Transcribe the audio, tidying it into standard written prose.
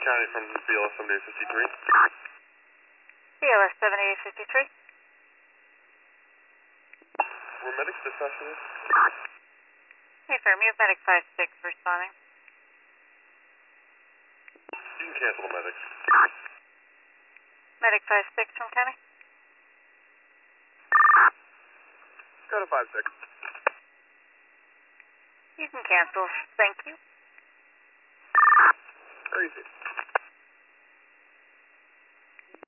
County from BLS 7853. BLS 7853. Were medics dispatching this? Hey, firm, you have medic 56 responding. You can cancel the medics. Medic 56 from County. Go to 56. You can cancel. Thank you. Very easy.